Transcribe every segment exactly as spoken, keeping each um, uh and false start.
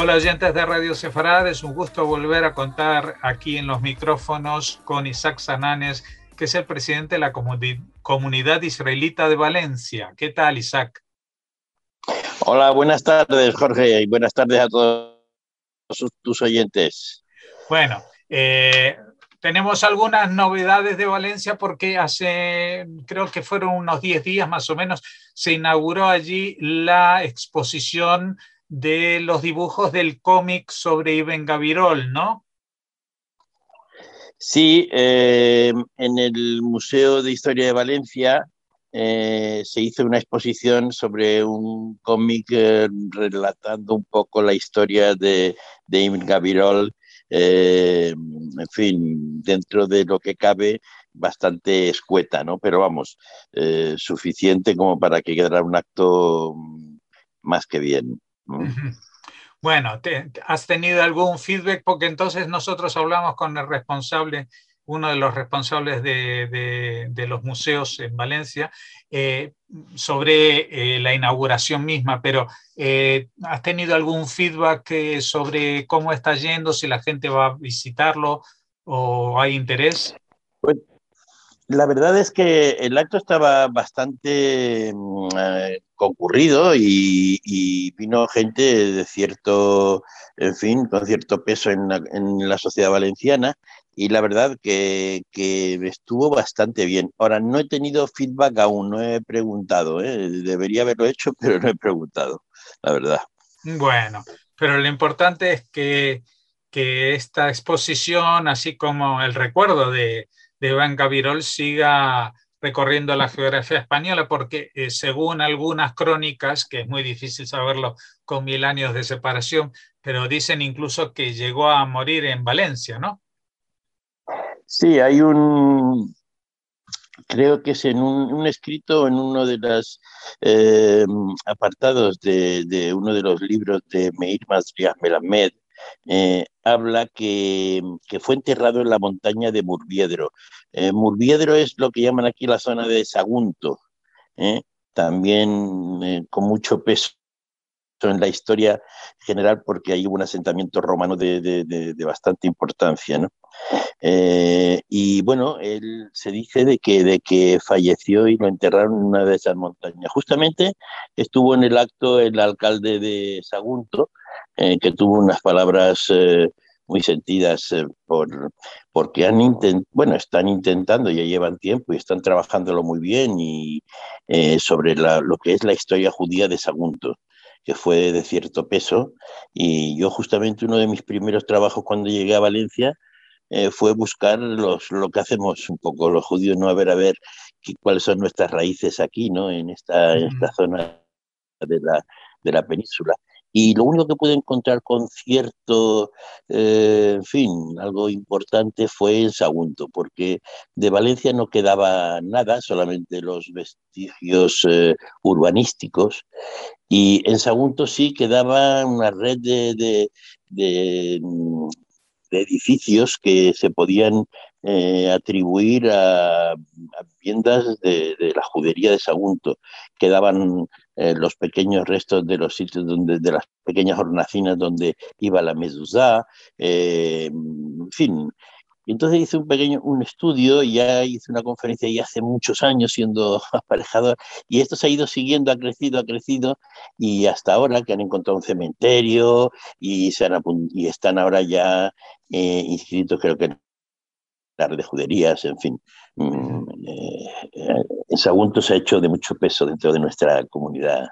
Hola oyentes de Radio Sefarad, es un gusto volver a contar aquí en los micrófonos con Isaac Sananes, que es el presidente de la comuni- comunidad israelita de Valencia. ¿Qué tal, Isaac? Hola, buenas tardes, Jorge, y buenas tardes a todos tus oyentes. Bueno, eh, tenemos algunas novedades de Valencia porque hace, creo que fueron unos diez días más o menos, se inauguró allí la exposición de los dibujos del cómic sobre Ibn Gabirol, ¿no? Sí, eh, en el Museo de Historia de Valencia eh, se hizo una exposición sobre un cómic eh, relatando un poco la historia de, de Ibn Gabirol, eh, en fin, dentro de lo que cabe, bastante escueta, ¿no? Pero vamos, eh, suficiente como para que quedara un acto mm, más que bien, ¿no? Ujú. Bueno, te- ¿has tenido algún feedback? Porque entonces nosotros hablamos con el responsable, uno de los responsables de, de- de los museos en Valencia, eh, sobre eh, la inauguración misma, pero eh, ¿has tenido algún feedback eh, sobre cómo está yendo, si la gente va a visitarlo o hay interés? Pues la verdad es que el acto estaba bastante mm, eh, concurrido y, y vino gente de cierto, en fin, con cierto peso en la, en la sociedad valenciana y la verdad que, que estuvo bastante bien. Ahora, no he tenido feedback aún, no he preguntado, ¿eh? Debería haberlo hecho, pero no he preguntado, la verdad. Bueno, pero lo importante es que, que esta exposición, así como el recuerdo de, de Iván Gavirol, siga recorriendo la geografía española, porque eh, según algunas crónicas, que es muy difícil saberlo con mil años de separación, pero dicen incluso que llegó a morir en Valencia, ¿no? Sí, hay un, creo que es en un, un escrito en uno de los eh, apartados de, de, uno de los libros de Meir Masriah Melamed, eh, habla que, que, fue enterrado en la montaña de Murviedro. Eh, Murviedro es lo que llaman aquí la zona de Sagunto, ¿eh? También eh, con mucho peso en la historia general porque ahí hubo un asentamiento romano de, de, de, de bastante importancia, ¿no? Eh, y bueno, él se dice de que, de que falleció y lo enterraron en una de esas montañas. Justamente estuvo en el acto el alcalde de Sagunto, eh, que tuvo unas palabras eh, muy sentidas eh, por, porque han intent, bueno, están intentando, ya llevan tiempo y están trabajándolo muy bien y eh, sobre la, lo que es la historia judía de Sagunto, que fue de cierto peso. Y yo justamente uno de mis primeros trabajos cuando llegué a Valencia eh, fue buscar los, lo que hacemos un poco los judíos, ¿no? A ver, a ver qué, cuáles son nuestras raíces aquí, ¿no? En esta, en esta zona de la, de la península. Y lo único que pude encontrar con cierto, eh, en fin, algo importante fue en Sagunto, porque de Valencia no quedaba nada, solamente los vestigios eh, urbanísticos, y en Sagunto sí quedaba una red de, de, de, de edificios que se podían eh, atribuir a, a viviendas de, de, la judería de Sagunto. Quedaban eh, los pequeños restos de los sitios donde, de las pequeñas hornacinas donde iba la mezuzá, eh, en fin. Y entonces hice un pequeño un estudio, y ya hice una conferencia ya hace muchos años siendo aparejador, y esto se ha ido siguiendo, ha crecido, ha crecido, y hasta ahora que han encontrado un cementerio y, se han, y están ahora ya eh, inscritos, creo que en la red de juderías, en fin. Mm, eh, eh, en Sagunto se ha hecho de mucho peso dentro de nuestra comunidad.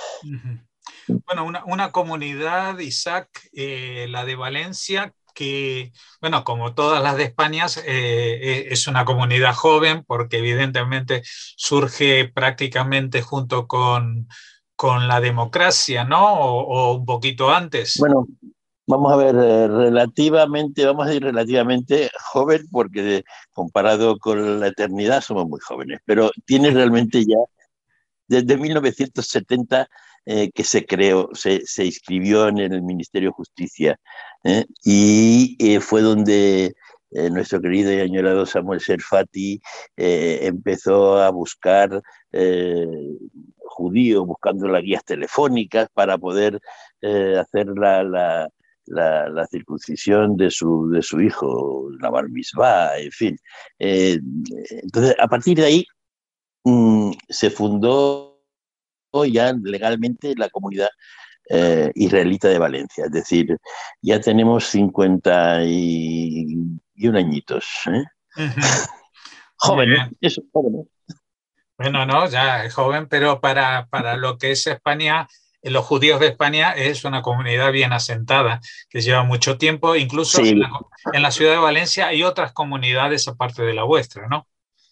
Bueno, una, una comunidad, Isaac, eh, la de Valencia, que, bueno, como todas las de España, eh, es una comunidad joven porque evidentemente surge prácticamente junto con, con la democracia, ¿no? O, o un poquito antes. Bueno, vamos a ver, eh, relativamente, vamos a decir relativamente joven, porque de, comparado con la eternidad somos muy jóvenes, pero tiene realmente ya desde mil novecientos setenta eh, que se creó, se, se, inscribió en el Ministerio de Justicia, ¿eh? Y eh, fue donde eh, nuestro querido y añorado Samuel Serfati eh, empezó a buscar eh, judíos buscando las guías telefónicas para poder eh, hacer la, la, la, la circuncisión de su, de su hijo, la bar mitzvah, en fin. Eh, entonces, a partir de ahí mmm, se fundó ya legalmente la comunidad eh, israelita de Valencia. Es decir, ya tenemos cincuenta y un añitos. ¿eh? Ujú. Jóvenes, Bien. eso, jóvenes. Bueno, no, ya es joven, pero para, para lo que es España, eh, los judíos de España es una comunidad bien asentada, que lleva mucho tiempo, incluso Sí, en la, en la ciudad de Valencia hay otras comunidades aparte de la vuestra, ¿no?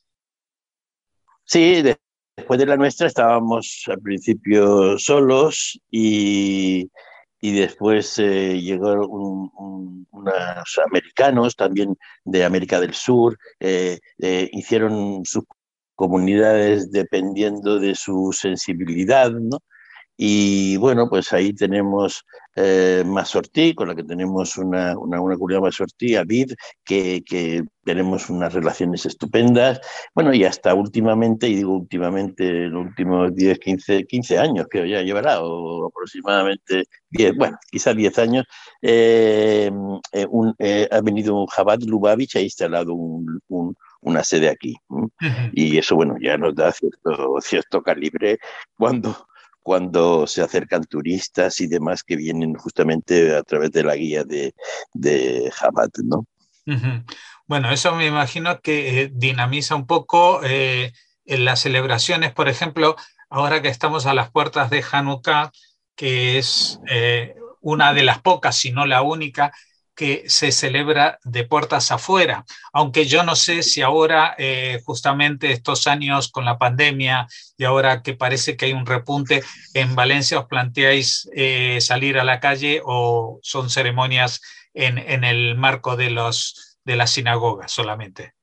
sí, de- después de la nuestra estábamos al principio solos y, y después eh, llegó un- un- unos americanos también de América del Sur, eh, eh, hicieron sus comunidades dependiendo de su sensibilidad, ¿no? Y bueno, pues ahí tenemos eh, Masortí, con la que tenemos una, una, una comunidad Masortí, Aviv, que, que tenemos unas relaciones estupendas. Bueno, y hasta últimamente, y digo últimamente, en los últimos diez quince quince años, que ya llevará, o aproximadamente diez, bueno, quizás diez años, eh, eh, un, eh, ha venido un Chabad Lubavitch, ha instalado un, un, una sede aquí. ¿m? Ujú. Y eso, bueno, ya nos da cierto, cierto calibre cuando cuando se acercan turistas y demás que vienen justamente a través de la guía de, de Chabad, ¿no? Ujú. Bueno, eso me imagino que eh, dinamiza un poco eh, en las celebraciones, por ejemplo, ahora que estamos a las puertas de Hanukkah, que es eh, una de las pocas, si no la única, que se celebra de puertas afuera, aunque yo no sé si ahora, eh, justamente estos años con la pandemia y ahora que parece que hay un repunte, en Valencia os planteáis eh, salir a la calle o son ceremonias en, en el marco de, los, de las sinagogas solamente.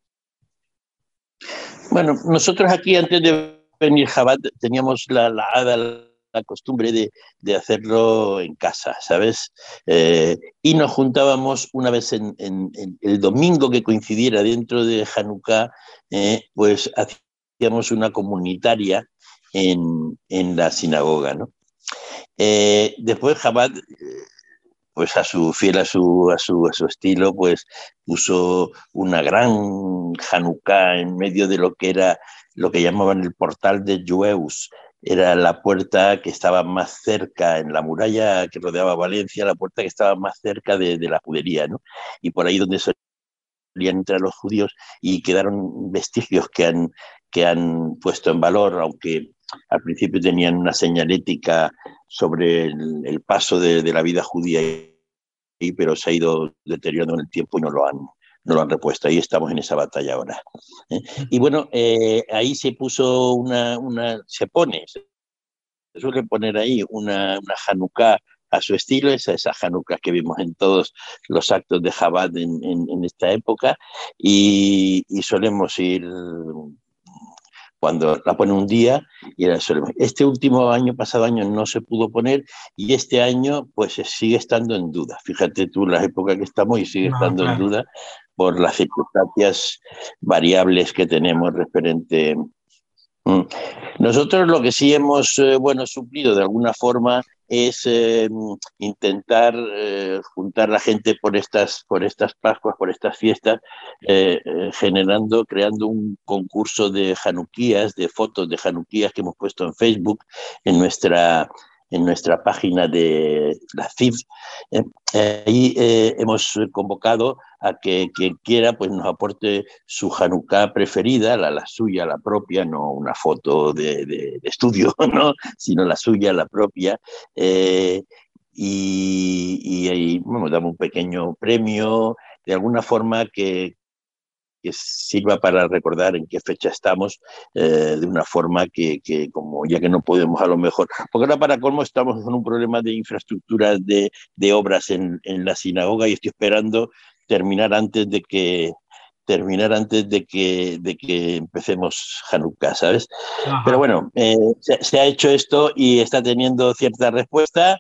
Bueno, nosotros aquí antes de venir Chabad teníamos la, la, la, la costumbre de, de, hacerlo en casa, ¿sabes? Eh, y nos juntábamos una vez en, en, en, el domingo que coincidiera dentro de Hanukkah, eh, pues hacíamos una comunitaria en, en la sinagoga, ¿no? Eh, después Chabad, pues a su fiel a su, a su, a su estilo, pues puso una gran Hanukkah en medio de lo que era lo que llamaban el portal de Jueus. Era la puerta que estaba más cerca en la muralla que rodeaba Valencia, la puerta que estaba más cerca de, de la judería, ¿no? Y por ahí donde solían entrar los judíos y quedaron vestigios que han, que han puesto en valor, aunque al principio tenían una señalética sobre el, el paso de, de la vida judía, pero se ha ido deteriorando en el tiempo y no lo han, no lo han repuesto. Ahí estamos en esa batalla ahora. ¿eh? Y bueno, eh, ahí se puso una, una, se pone, se suele poner ahí una, una Hanukkah a su estilo, esa, esa Hanukkah que vimos en todos los actos de Chabad en, en, en esta época, y, y solemos ir cuando la pone un día y era solo. Este último año, pasado año, no se pudo poner y este año pues sigue estando en duda. Fíjate tú las épocas que estamos y sigue No, estando en claro. duda por las circunstancias variables que tenemos referente. Mm. Nosotros lo que sí hemos eh, bueno, suplido de alguna forma es eh, intentar eh, juntar la gente por estas, por estas Pascuas, por estas fiestas, eh, eh, generando, creando un concurso de januquías, de fotos de januquías que hemos puesto en Facebook, en nuestra, en nuestra página de la C I V. Eh, eh, ahí eh, hemos convocado a que quien quiera pues nos aporte su Hanukkah preferida, la, la suya, la propia, no una foto de, de, de estudio, ¿no? Sino la suya, la propia. Eh, y, y ahí bueno, damos un pequeño premio, de alguna forma que, que sirva para recordar en qué fecha estamos, eh, de una forma que, que, como ya que no podemos a lo mejor, porque ahora para colmo estamos con un problema de infraestructura de, de obras en, en la sinagoga y estoy esperando terminar antes de que terminar antes de que, de que empecemos Hanukkah, ¿sabes? Pero Ajá. bueno, eh, se, se, ha hecho esto y está teniendo cierta respuesta.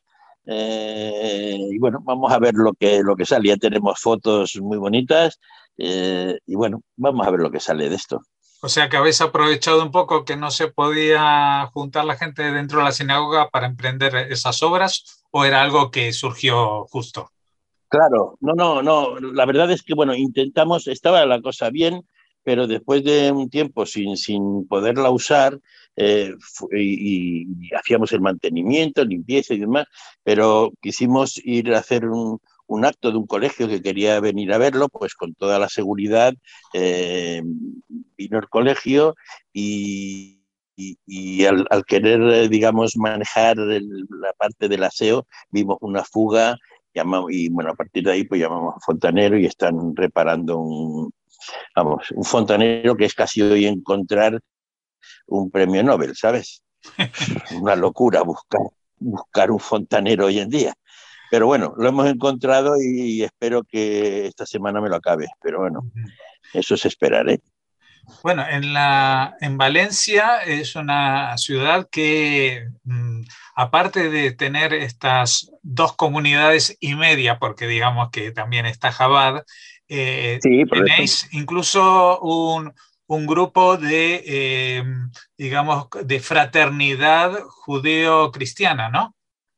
Eh, y bueno, vamos a ver lo que, lo que sale. Ya tenemos fotos muy bonitas eh, y bueno, vamos a ver lo que sale de esto. O sea que habéis aprovechado un poco que no se podía juntar la gente dentro de la sinagoga para emprender esas obras, ¿o era algo que surgió justo? Claro, no, no, no. La verdad es que, bueno, intentamos, estaba la cosa bien, pero después de un tiempo sin, sin poderla usar, eh, fu- y, y hacíamos el mantenimiento, limpieza y demás, pero quisimos ir a hacer un, un acto de un colegio que quería venir a verlo, pues con toda la seguridad, eh, vino el colegio y... Y, y al, al, querer, eh, digamos, manejar el, la parte del aseo, vimos una fuga. Llamamos, y bueno, a partir de ahí pues llamamos a fontanero y están reparando un, vamos, un fontanero que es casi hoy encontrar un premio Nobel, ¿sabes? Una locura buscar, buscar un fontanero hoy en día. Pero bueno, lo hemos encontrado y espero que esta semana me lo acabe. Pero bueno, eso es esperar, ¿eh? Bueno, en la, en Valencia es una ciudad que, mm, aparte de tener estas dos comunidades y media, porque digamos que también está Chabad, eh, Sí, por eso. tenéis incluso un, un grupo de, eh, digamos, de fraternidad judeo-cristiana, ¿no?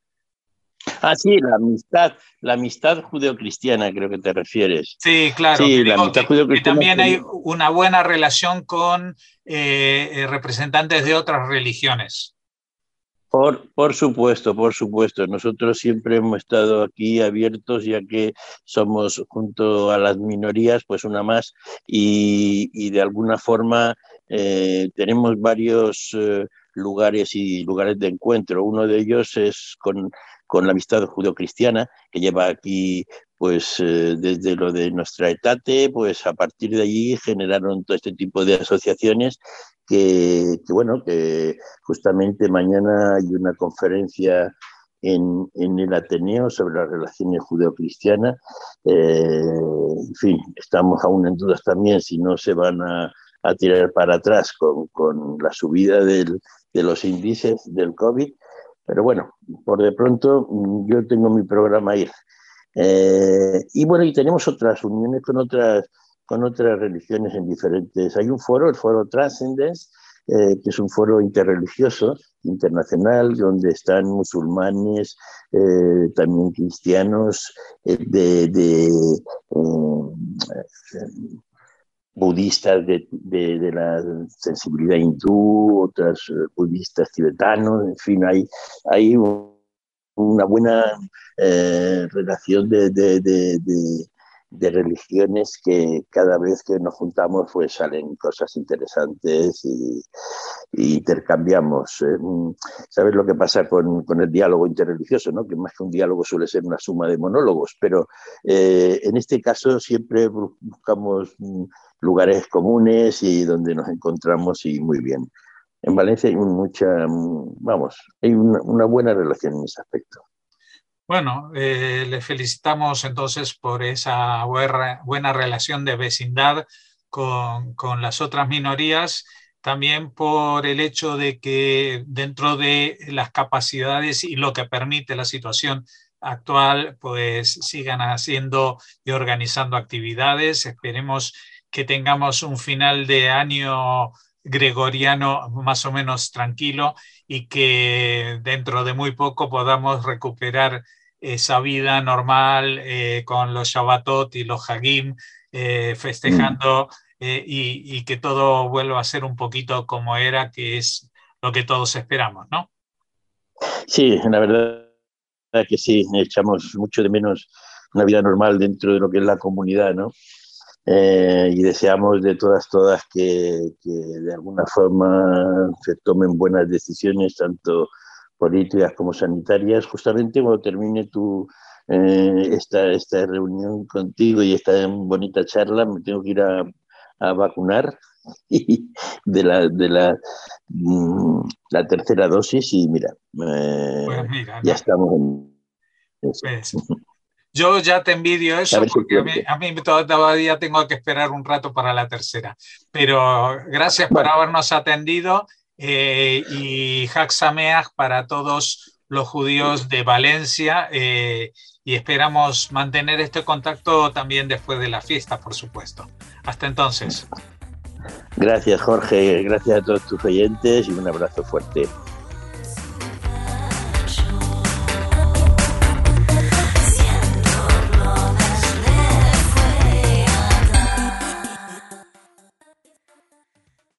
Ah, sí, la amistad, la amistad judeocristiana, creo que te refieres. Sí, claro, que Sí, la digo amistad que, que judeocristiana. también hay una buena relación con eh, eh, representantes de otras religiones. Por, por supuesto, por supuesto. Nosotros siempre hemos estado aquí abiertos, ya que somos junto a las minorías, pues una más, y, y de alguna forma eh, tenemos varios eh, lugares y lugares de encuentro. Uno de ellos es con, con la amistad judeocristiana, que lleva aquí pues eh, desde lo de nuestra etate, pues a partir de allí generaron todo este tipo de asociaciones que, que bueno, que justamente mañana hay una conferencia en, en el Ateneo sobre las relaciones judeo-cristianas. Eh, en fin, estamos aún en dudas también si no se van a, a tirar para atrás con, con la subida del, de los índices del COVID. Pero bueno, por de pronto yo tengo mi programa ahí. Eh, y bueno, y tenemos otras uniones con otras, con otras religiones en diferentes. Hay un foro, el foro Transcendence, eh, que es un foro interreligioso internacional donde están musulmanes, eh, también cristianos, eh, de, de eh, budistas de, de, de, la sensibilidad hindú, otras eh, budistas tibetanos, en fin, hay, hay un, una buena eh, relación de, de, de, de, de religiones que cada vez que nos juntamos pues salen cosas interesantes y, y intercambiamos. Eh, ¿Sabes lo que pasa con, con el diálogo interreligioso? ¿No? Que más que un diálogo suele ser una suma de monólogos, pero eh, en este caso siempre buscamos lugares comunes y donde nos encontramos y muy bien. En Valencia hay mucha, vamos, hay una, una buena relación en ese aspecto. Bueno, eh, le felicitamos entonces por esa buena, buena relación de vecindad con, con las otras minorías, también por el hecho de que dentro de las capacidades y lo que permite la situación actual, pues sigan haciendo y organizando actividades. Esperemos que tengamos un final de año gregoriano más o menos tranquilo y que dentro de muy poco podamos recuperar esa vida normal eh, con los Shabbatot y los Hagim, eh, Mm. festejando eh, y, y que todo vuelva a ser un poquito como era, que es lo que todos esperamos, ¿no? Sí, la verdad que sí, echamos mucho de menos una vida normal dentro de lo que es la comunidad, ¿no? Eh, y deseamos de todas, todas que, que de alguna forma se tomen buenas decisiones, tanto políticas como sanitarias. Justamente cuando termine tu, eh, esta, esta reunión contigo y esta bonita charla, me tengo que ir a, a vacunar de la, de la, mm, la tercera dosis y mira, Pues eh, mira, ya no, estamos en eso. pues, yo ya te envidio A eso ver si es porque a mí, cierto. a mí todavía tengo que esperar un rato para la tercera. Pero gracias por Bueno, habernos atendido eh, y Hag Sameach para todos los judíos de Valencia eh, y esperamos mantener este contacto también después de la fiesta, por supuesto. Hasta entonces. Gracias, Jorge. Gracias a todos tus oyentes y un abrazo fuerte.